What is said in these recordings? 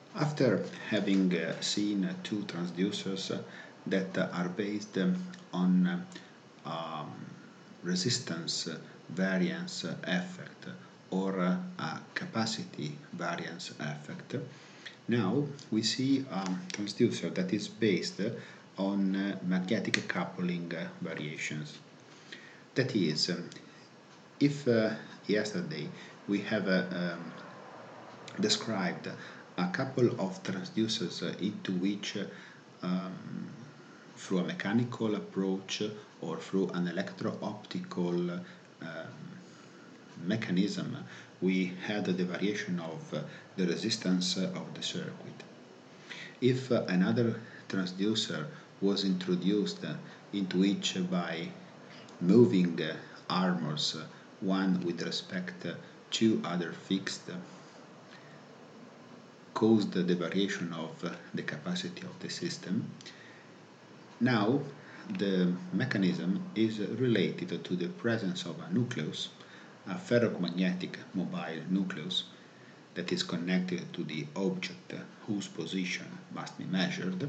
After having seen two transducers that are based on um, resistance variance effect or a capacity variance effect, now we see a transducer that is based on magnetic coupling variations. That is, if yesterday we have described a couple of transducers into which through a mechanical approach or through an electro-optical mechanism we had the variation of the resistance of the circuit. If another transducer was introduced into which by moving armors one with respect to other fixed caused the variation of the capacity of the system. Now the mechanism is related to the presence of a nucleus, a ferromagnetic mobile nucleus that is connected to the object whose position must be measured,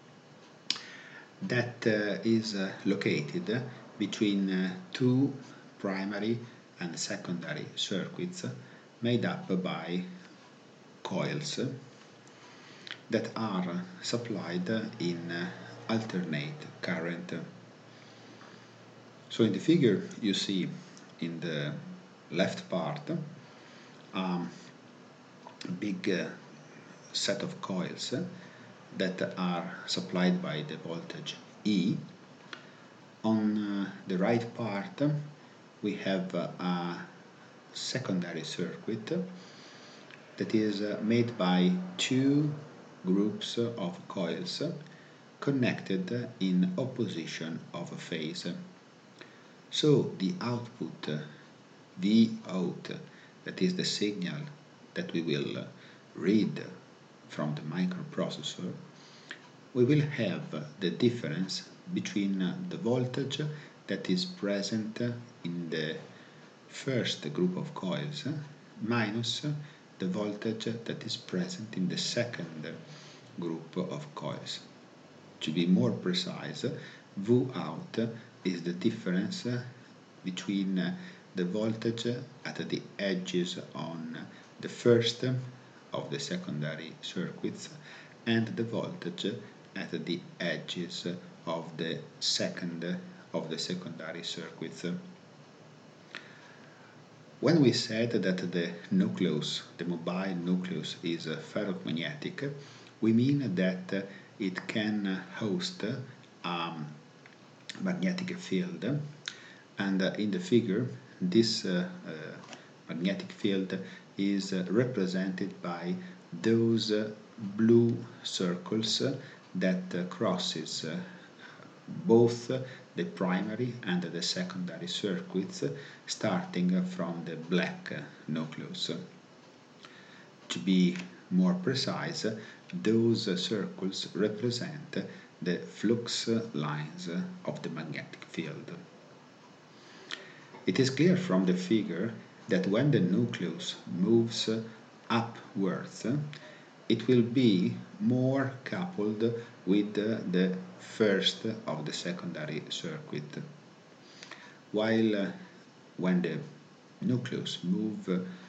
that is located between two primary and secondary circuits made up by coils that are supplied in alternate current. So in the figure you see in the left part a big set of coils that are supplied by the voltage E. On the right part we have a secondary circuit that is made by two groups of coils connected in opposition of a phase. So the output V out, that is the signal that we will read from the microprocessor, we will have the difference between the voltage that is present in the first group of coils minus the voltage that is present in the second group of coils. To be more precise, V out is the difference between the voltage at the edges on the first of the secondary circuits and the voltage at the edges of the second of the secondary circuits. When we said that the nucleus, the mobile nucleus, is ferromagnetic, we mean that it can host a magnetic field, and in the figure this magnetic field is represented by those blue circles that crosses both the primary and the secondary circuits starting from the black nucleus. To be more precise, those circles represent the flux lines of the magnetic field. It is clear from the figure that when the nucleus moves upwards, it will be more coupled with the first of the secondary circuit, while when the nucleus moves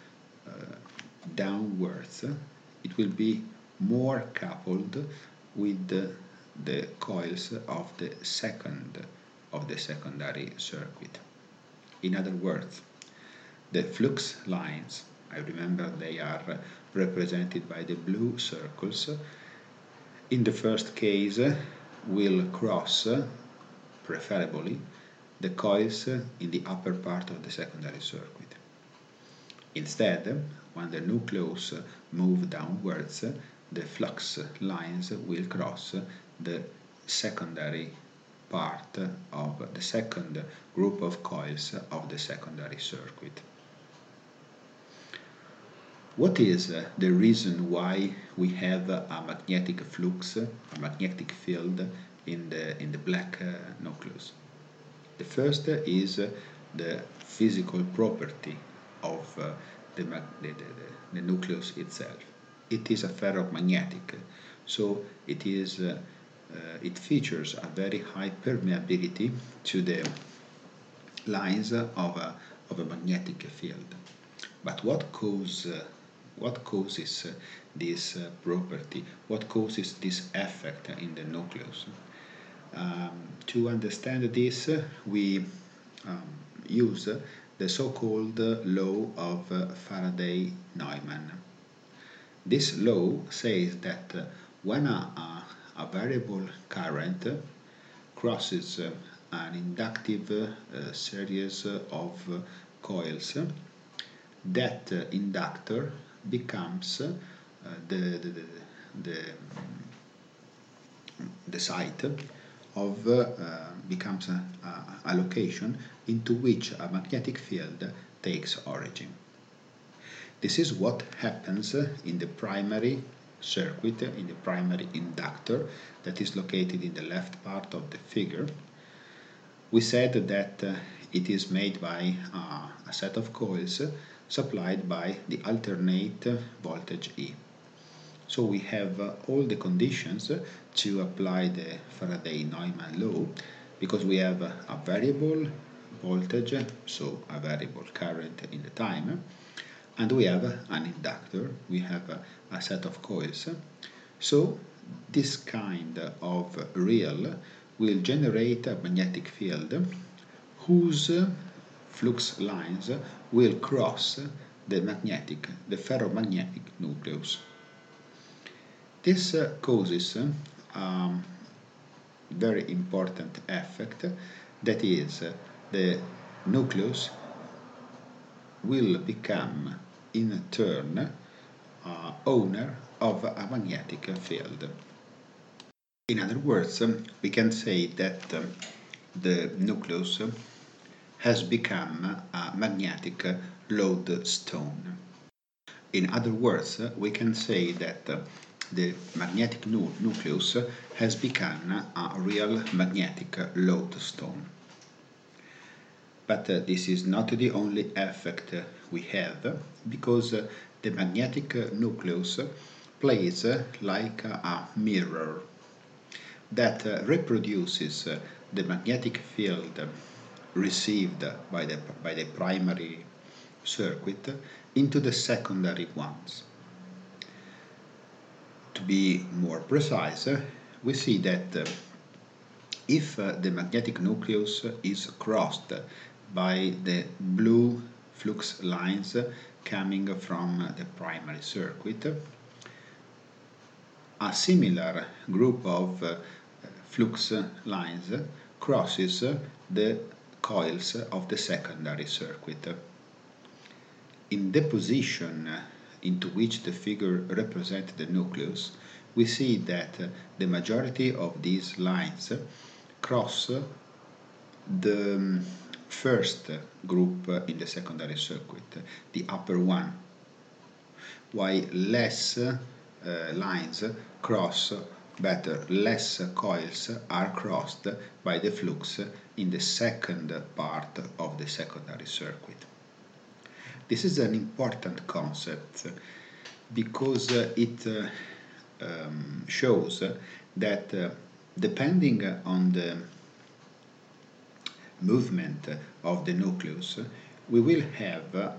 downwards, it will be more coupled with the coils of the second of the secondary circuit. In other words, the flux lines, I remember they are represented by the blue circles, in the first case will cross, preferably, the coils in the upper part of the secondary circuit. Instead, when the nucleus moves downwards, the flux lines will cross the secondary part of the second group of coils of the secondary circuit. What is the reason why we have a magnetic flux, a magnetic field in the black nucleus? The first is the physical property of the nucleus itself. it is a ferromagnetic, so it features a very high permeability to the lines of a magnetic field. But what causes this property? What causes this effect in the nucleus? To understand this, we use the so-called law of Faraday-Neumann. This law says that when a variable current crosses an inductive series of coils, that inductor becomes the site of becomes a location into which a magnetic field takes origin. This is what happens in the primary circuit, in the primary inductor that is located in the left part of the figure. We said that it is made by a set of coils supplied by the alternate voltage E. So we have all the conditions to apply the Faraday-Neumann law, because we have a variable voltage, so a variable current in the time, and we have an inductor, we have a set of coils. So this kind of real will generate a magnetic field whose flux lines will cross the ferromagnetic nucleus. This causes a very important effect, that is, the nucleus will become in turn owner of a magnetic field. In other words, we can say that the nucleus has become a magnetic lodestone. In other words, we can say that the magnetic nucleus has become a real magnetic lodestone. But this is not the only effect we have, because the magnetic nucleus plays like a mirror that reproduces the magnetic field received by the primary circuit into the secondary ones. To be more precise, we see that if the magnetic nucleus is crossed by the blue flux lines coming from the primary circuit, a similar group of flux lines crosses the coils of the secondary circuit. In the position into which the figure represents the nucleus, we see that the majority of these lines cross the first group in the secondary circuit, the upper one, while less lines cross, less coils are crossed by the flux in the second part of the secondary circuit. This is an important concept because it shows that depending on the movement of the nucleus, we will have a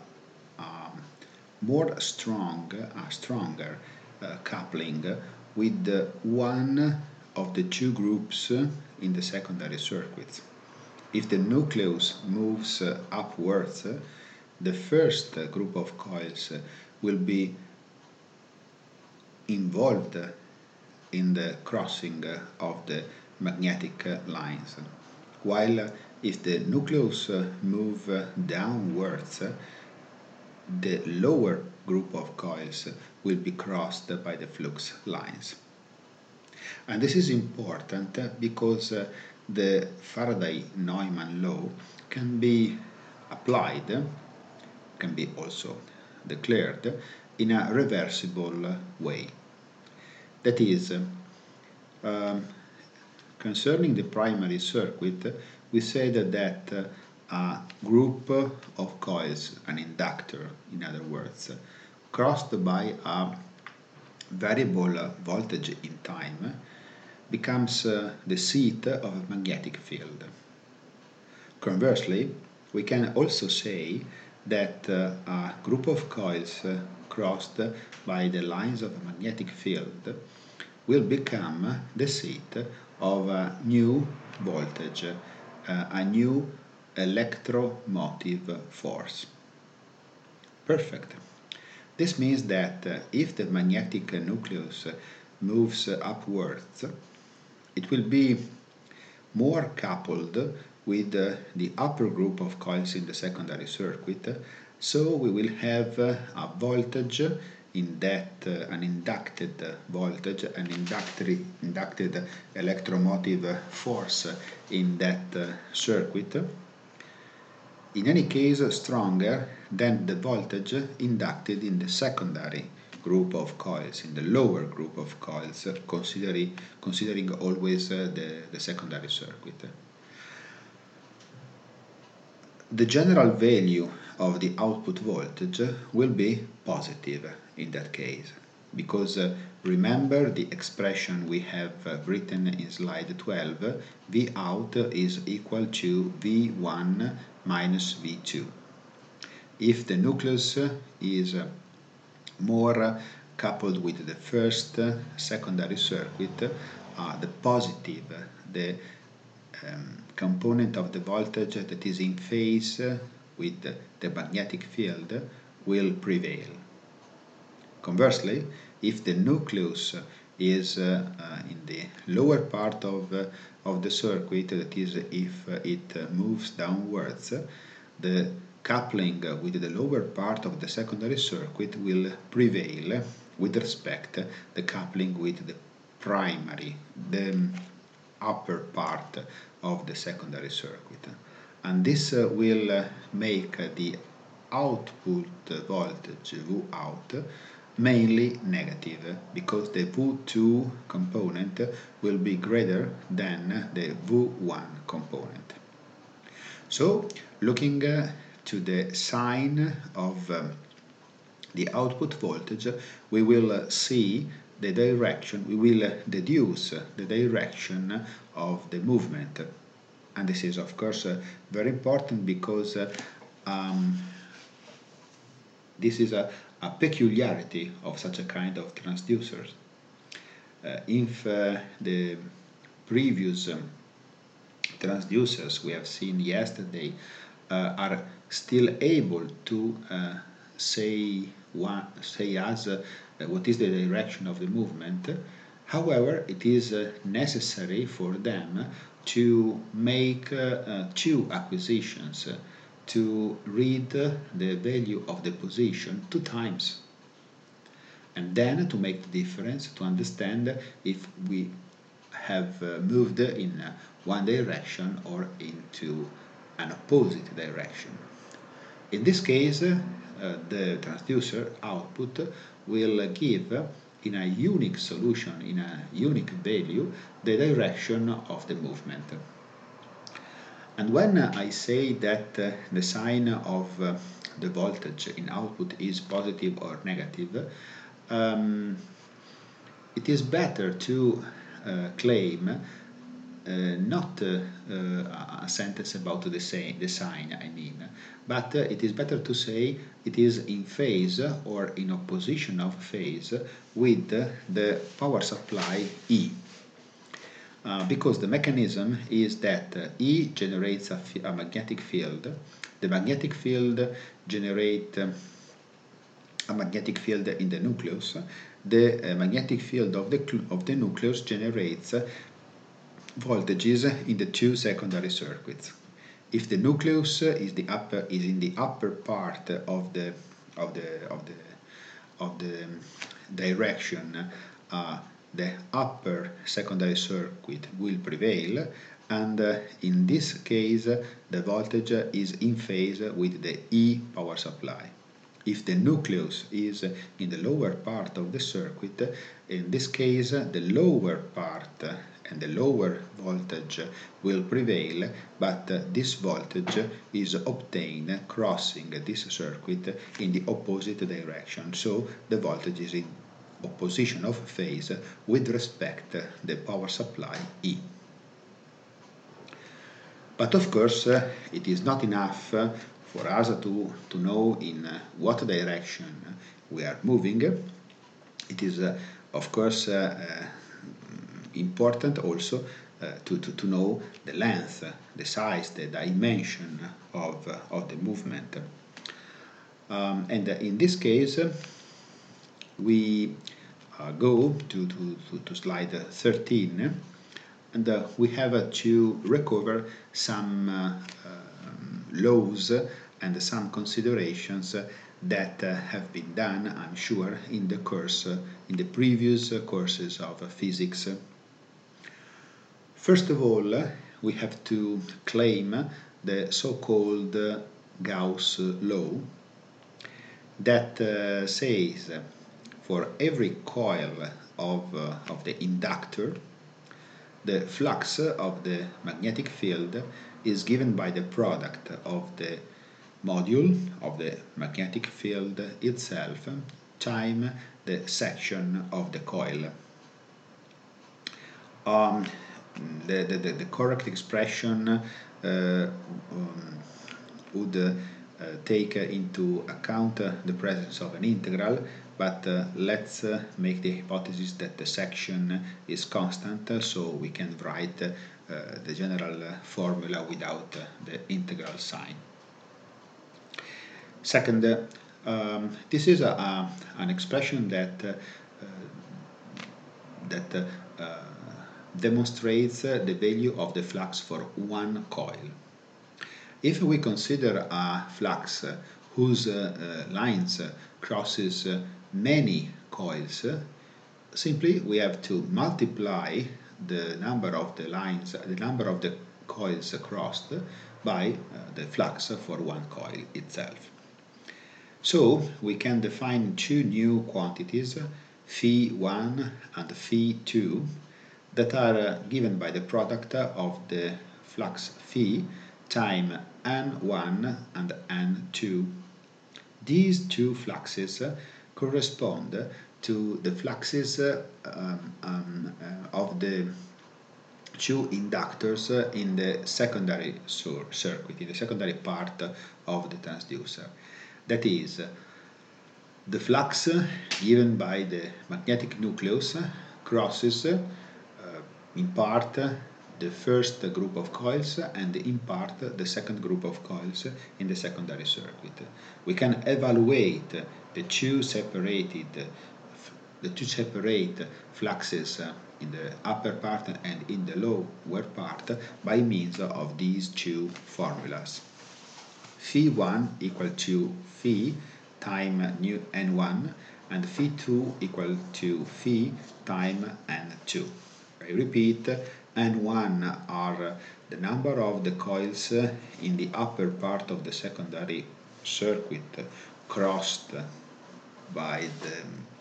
stronger coupling with one of the two groups in the secondary circuit. If the nucleus moves upwards, the first group of coils will be involved in the crossing of the magnetic lines, while if the nucleus moves downwards, the lower group of coils will be crossed by the flux lines. And this is important because the Faraday-Neumann law can be applied, can be also declared in a reversible way. That is, concerning the primary circuit, we said that a group of coils, an inductor in other words, crossed by a variable voltage in time becomes the seat of a magnetic field. Conversely, we can also say that a group of coils crossed by the lines of a magnetic field will become the seat of a new voltage, a new electromotive force. Perfect. This means that if the magnetic nucleus moves upwards, it will be more coupled with the upper group of coils in the secondary circuit, so we will have a voltage in that an inducted voltage, an inducted electromotive force in that circuit, in any case stronger than the voltage inducted in the secondary group of coils, in the lower group of coils, considering always the secondary circuit. The general value of the output voltage will be positive in that case, because remember the expression we have written in slide 12, V out is equal to V1 minus V2. If the nucleus is more coupled with the first secondary circuit, the positive, the component of the voltage that is in phase with the magnetic field will prevail. Conversely, if the nucleus is in the lower part of the circuit, that is, if it moves downwards, the coupling with the lower part of the secondary circuit will prevail with respect to the coupling with the primary, the upper part of the secondary circuit. And this will make the output voltage V out mainly negative, because the V2 component will be greater than the V1 component. So, looking to the sign of the output voltage, we will see the direction, we will deduce the direction of the movement. And this is, of course, very important, because this is a peculiarity of such a kind of transducers. If the previous transducers we have seen yesterday are still able to say us what is the direction of the movement, however, it is necessary for them to make two acquisitions, to read the value of the position 2 times, and then to make the difference, to understand if we have moved in one direction or into an opposite direction. In this case, the transducer output will give in a unique solution, in a unique value, the direction of the movement. And when I say that the sign of the voltage in output is positive or negative, it is better to claim not a sentence about the sign, I mean, but it is better to say it is in phase or in opposition of phase with the power supply E. Because the mechanism is that E generates a magnetic field, the magnetic field generates a magnetic field in the nucleus, the magnetic field of the nucleus generates voltages in the 2 secondary circuits. If the nucleus is in the upper part of the direction, the upper secondary circuit will prevail, and in this case the voltage is in phase with the E power supply. If the nucleus is in the lower part of the circuit, in this case the lower part and the lower voltage will prevail, but this voltage is obtained crossing this circuit in the opposite direction, so the voltage is opposition of phase with respect to the power supply E. But of course, it is not enough for us to know in what direction we are moving. It is, of course, important also to know the length, the size, the dimension of the movement. And in this case, we go to slide 13, and we have to recover some laws and some considerations that have been done, I'm sure, in the course, in the previous courses of physics. First of all, we have to claim the so-called Gauss law that says for every coil of the inductor, the flux of the magnetic field is given by the product of the module of the magnetic field itself time the section of the coil. The correct expression would take into account the presence of an integral, but let's make the hypothesis that the section is constant, so we can write the general formula without the integral sign. Second, this is an expression that demonstrates the value of the flux for one coil. If we consider a flux whose lines crosses many coils, simply we have to multiply the number of the lines, the number of the coils crossed by the flux for one coil itself. So we can define two new quantities, phi1 and phi2, that are given by the product of the flux phi time n1 and n2. These two fluxes correspond to the fluxes of the two inductors in the secondary circuit, in the secondary part of the transducer. That is, the flux given by the magnetic nucleus crosses in part the first group of coils and in part the second group of coils in the secondary circuit. We can evaluate the two separate fluxes in the upper part and in the lower part by means of these two formulas. Phi1 equal to phi time nu n1 and phi2 equal to phi time n2. I repeat, n1 are the number of the coils in the upper part of the secondary circuit crossed by the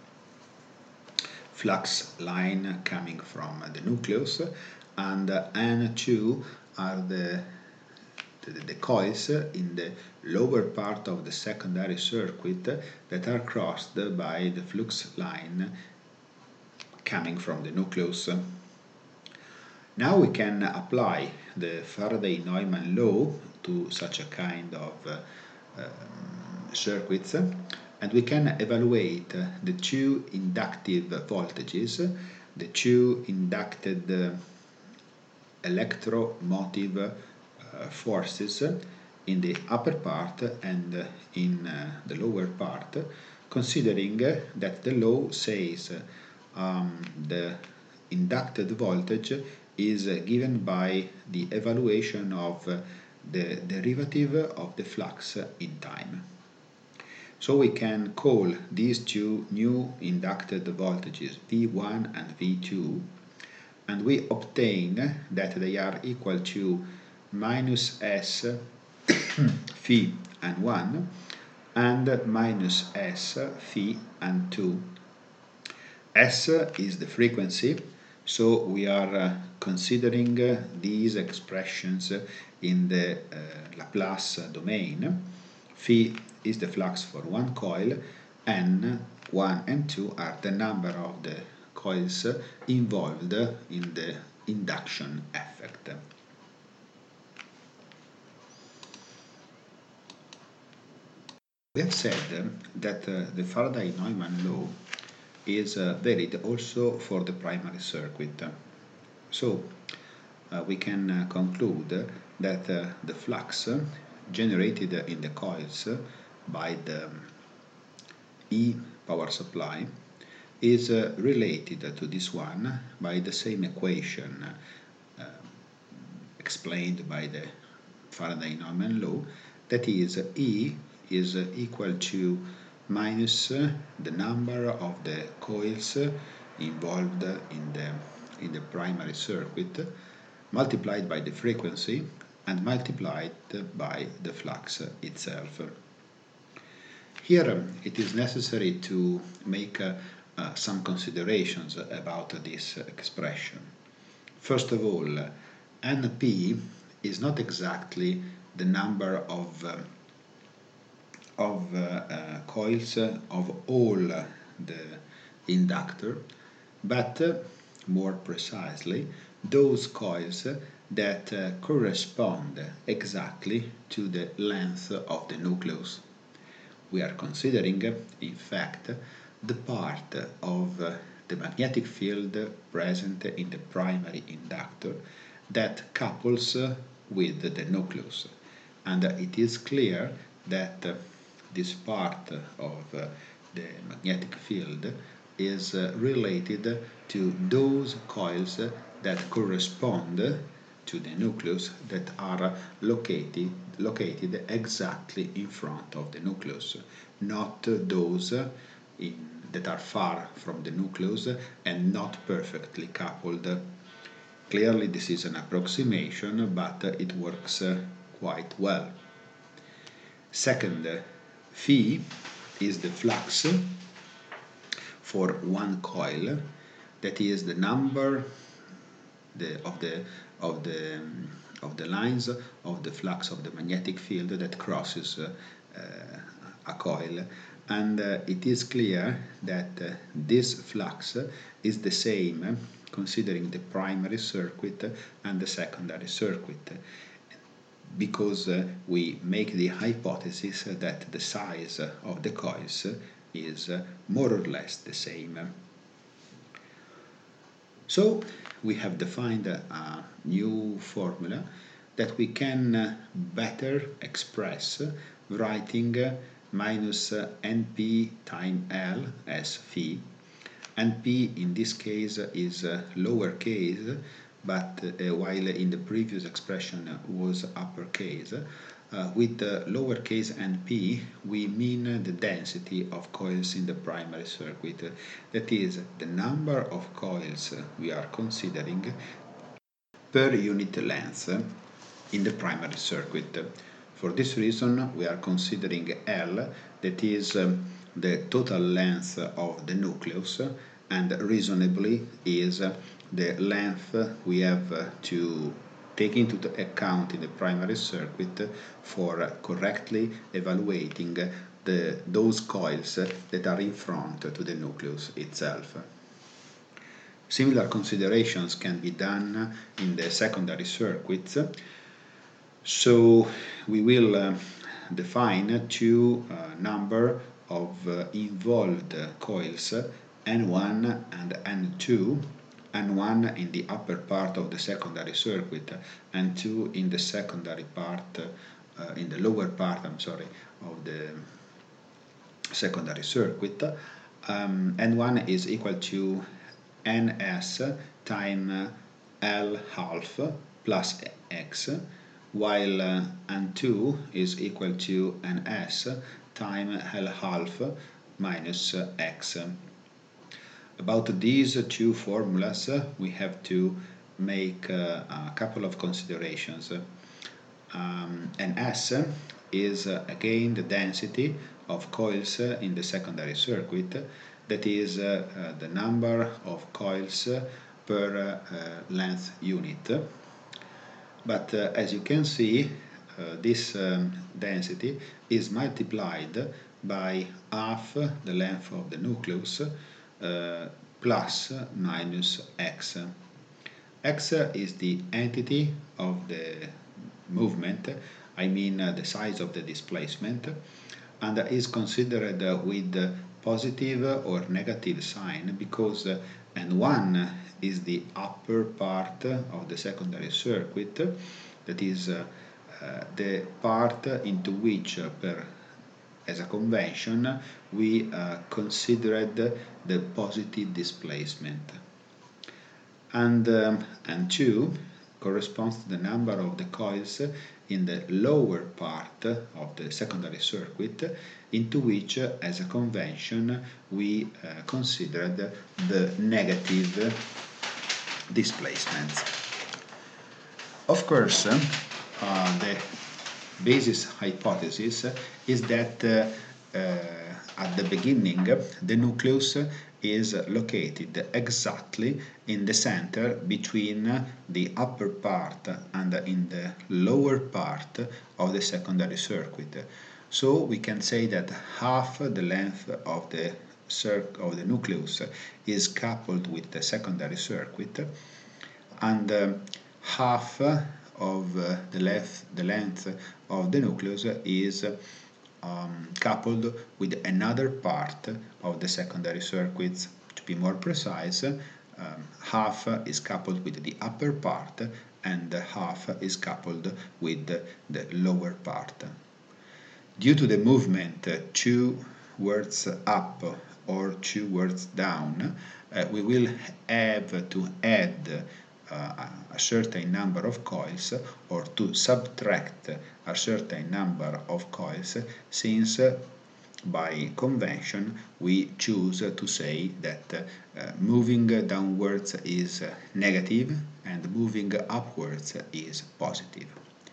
flux line coming from the nucleus, and n2 are the coils in the lower part of the secondary circuit that are crossed by the flux line coming from the nucleus. Now we can apply the Faraday-Neumann law to such a kind of circuits, and we can evaluate the two inductive voltages, the two inducted electromotive forces in the upper part and in the lower part, considering that the law says the inducted voltage is given by the evaluation of the derivative of the flux in time. So we can call these two new inducted voltages V1 and V2, and we obtain that they are equal to minus S phi and 1 and minus S phi and 2. S is the frequency, so we are considering these expressions in the Laplace domain. Phi is the flux for one coil, n 1 and 2 are the number of the coils involved in the induction effect. We have said that the Faraday-Neumann law is valid also for the primary circuit. So we can conclude that the flux generated in the coils by the E power supply is related to this one by the same equation explained by the Faraday-Neumann law, that is E is equal to minus the number of the coils involved in the primary circuit multiplied by the frequency and multiplied by the flux itself. Here it is necessary to make some considerations about this expression. First of all, NP is not exactly the number of coils of all the inductor, but more precisely those coils that correspond exactly to the length of the nucleus. We are considering, in fact, the part of the magnetic field present in the primary inductor that couples with the nucleus, and it is clear that this part of the magnetic field is related to those coils that correspond to the nucleus that are located exactly in front of the nucleus, not those that are far from the nucleus and not perfectly coupled. Clearly this is an approximation, but it works quite well. Second, phi is the flux for one coil, that is the number of the lines of the flux of the magnetic field that crosses a coil, and it is clear that this flux is the same considering the primary circuit and the secondary circuit, because we make the hypothesis that the size of the coils is more or less the same. So we have defined a new formula that we can better express writing minus Np times L as phi. Np in this case is lowercase, but while in the previous expression was uppercase. With lowercase np we mean the density of coils in the primary circuit, that is the number of coils we are considering per unit length in the primary circuit. For this reason we are considering L, that is the total length of the nucleus, and reasonably is the length we have to take into account in the primary circuit for correctly evaluating those coils that are in front to the nucleus itself. Similar considerations can be done in the secondary circuits. So we will define two number of involved coils, N1 and N2, N1 in the upper part of the secondary circuit, N2 in the secondary part, in the lower part, of the secondary circuit. N1 is equal to Ns times L half plus X, while N2 is equal to Ns times L half minus X. About these two formulas we have to make a couple of considerations. Ns is again the density of coils in the secondary circuit, that is the number of coils per length unit. But as you can see, this density is multiplied by half the length of the nucleus plus minus x. X is the entity of the movement, I mean the size of the displacement, and is considered with positive or negative sign because N1 is the upper part of the secondary circuit, that is the part into which as a convention we considered the positive displacement. And N2 corresponds to the number of the coils in the lower part of the secondary circuit into which, as a convention, we considered the negative displacements. Of course, the basis hypothesis is that at the beginning the nucleus is located exactly in the center between the upper part and in the lower part of the secondary circuit. So we can say that half the length of the nucleus is coupled with the secondary circuit, and half of the length of the nucleus is coupled with another part of the secondary circuits. To be more precise, half is coupled with the upper part and half is coupled with the lower part. Due to the movement towards up or towards down, we will have to add a certain number of coils or to subtract a certain number of coils, since by convention we choose to say that moving downwards is negative and moving upwards is positive.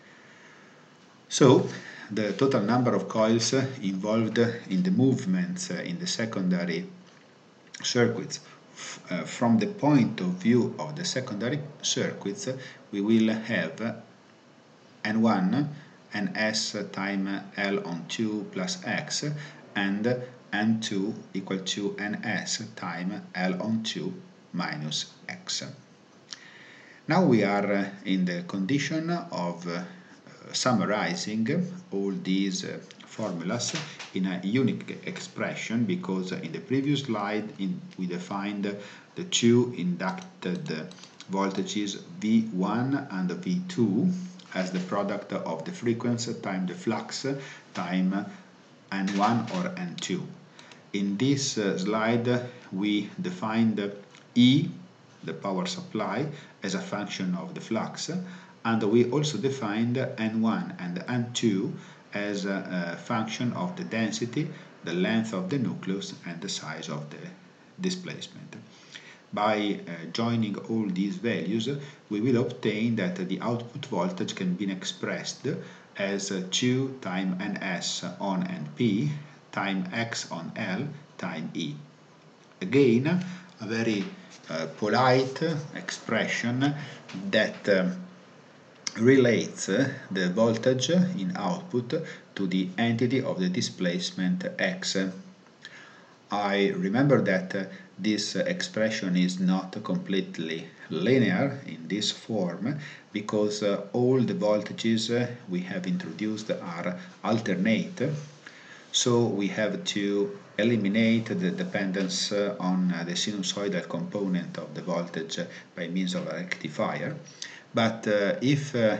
So the total number of coils involved in the movements in the secondary circuits from the point of view of the secondary circuits, we will have N1 and S times L on 2 plus X, and N2 equal to NS times L on 2 minus X. Now we are in the condition of summarizing all these formulas in a unique expression, because in the previous slide we defined the two inducted voltages V1 and V2 as the product of the frequency times the flux times N1 or N2. In this slide we defined E, the power supply, as a function of the flux, and we also defined N1 and N2 as a function of the density, the length of the nucleus, and the size of the displacement. By joining all these values, we will obtain that the output voltage can be expressed as 2 times Ns on Np times X on L times E. Again, a very polite expression that relates the voltage in output to the entity of the displacement X. I remember that this expression is not completely linear in this form, because all the voltages we have introduced are alternate, so we have to eliminate the dependence on the sinusoidal component of the voltage by means of a rectifier. But if this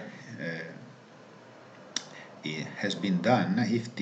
has been done,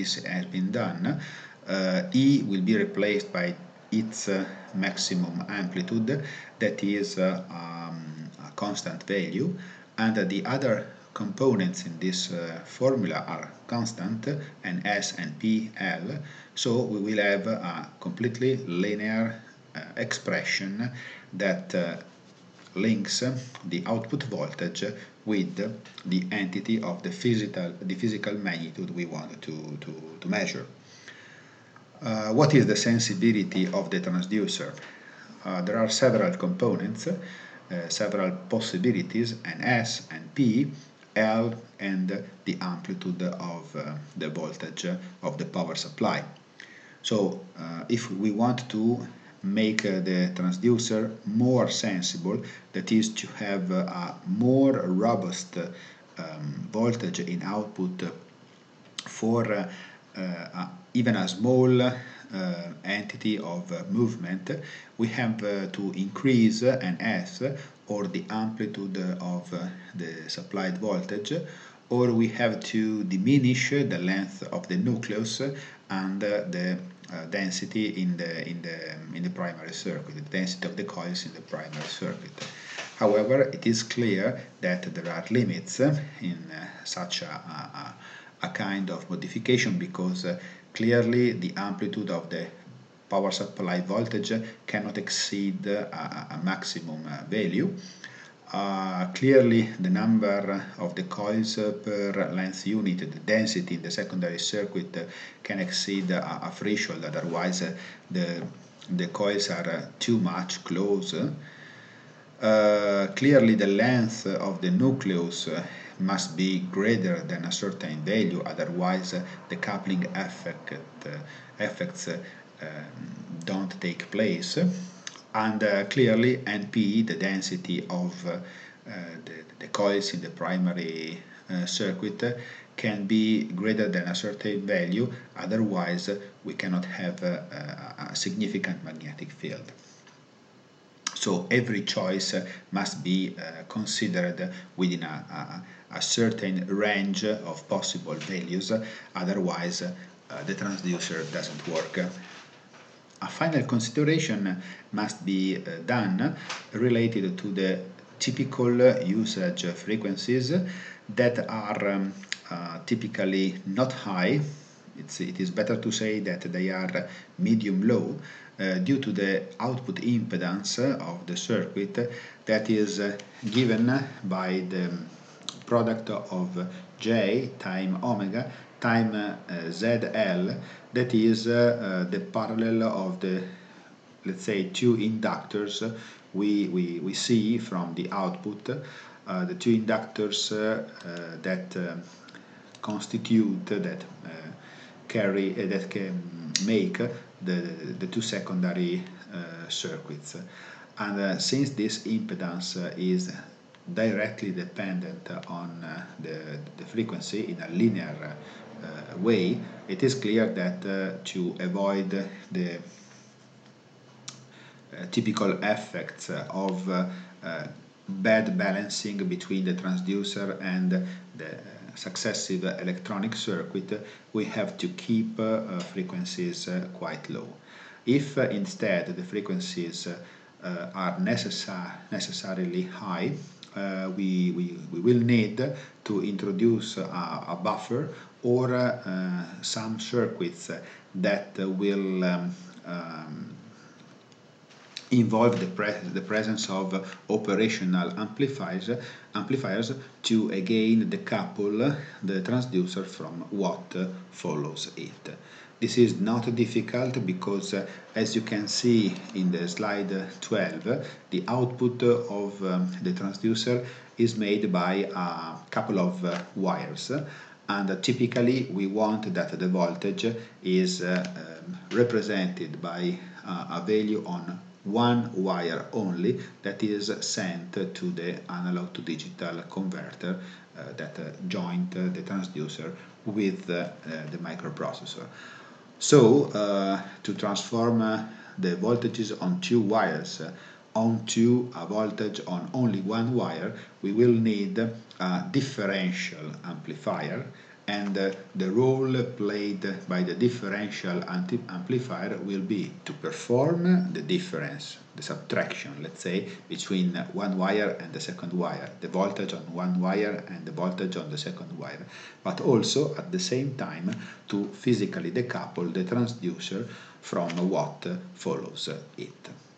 E will be replaced by its maximum amplitude, that is a constant value, and the other components in this formula are constant, and S and P, L, so we will have a completely linear expression that links the output voltage with the entity of the physical magnitude we want to measure. What is the sensibility of the transducer? There are several components, several possibilities, and S and P, L, and the amplitude of the voltage of the power supply. So if we want to make the transducer more sensible, that is to have a more robust voltage in output for even a small entity of movement, we have to increase an S, or the amplitude of the supplied voltage, or we have to diminish the length of the nucleus and the density in the primary circuit, the density of the coils in the primary circuit. However, it is clear that there are limits in such a kind of modification, because clearly the amplitude of the power supply voltage cannot exceed a maximum value. Clearly the number of the coils per length unit, the density in the secondary circuit can exceed a threshold, otherwise the coils are too much close. Clearly the length of the nucleus must be greater than a certain value, otherwise the coupling effects don't take place. And clearly NP, the density of the coils in the primary circuit, can be greater than a certain value, otherwise we cannot have a significant magnetic field. So every choice must be considered within a certain range of possible values, otherwise the transducer doesn't work. A final consideration must be done related to the typical usage frequencies that are typically not high. It is better to say that they are medium-low due to the output impedance of the circuit that is given by the product of J time omega time ZL, that is the parallel of the, let's say, two inductors we see from the output, the two inductors that constitute, that carry, that can make the two secondary circuits. And since this impedance is directly dependent on the frequency in a linear way, it is clear that to avoid the typical effects of bad balancing between the transducer and the successive electronic circuit, we have to keep frequencies quite low. If instead the frequencies are necessarily high, we will need to introduce a buffer or some circuits that will involve the presence of operational amplifiers to again decouple the transducer from what follows it. This is not difficult because, as you can see in the slide 12, the output of the transducer is made by a couple of wires, and typically we want that the voltage is represented by a value on one wire only, that is sent to the analog to digital converter that joined the transducer with the microprocessor. So to transform the voltages on two wires onto a voltage on only one wire, we will need a differential amplifier, and the role played by the differential amplifier will be to perform the difference, the subtraction, let's say, between one wire and the second wire, the voltage on one wire and the voltage on the second wire, but also at the same time to physically decouple the transducer from what follows it.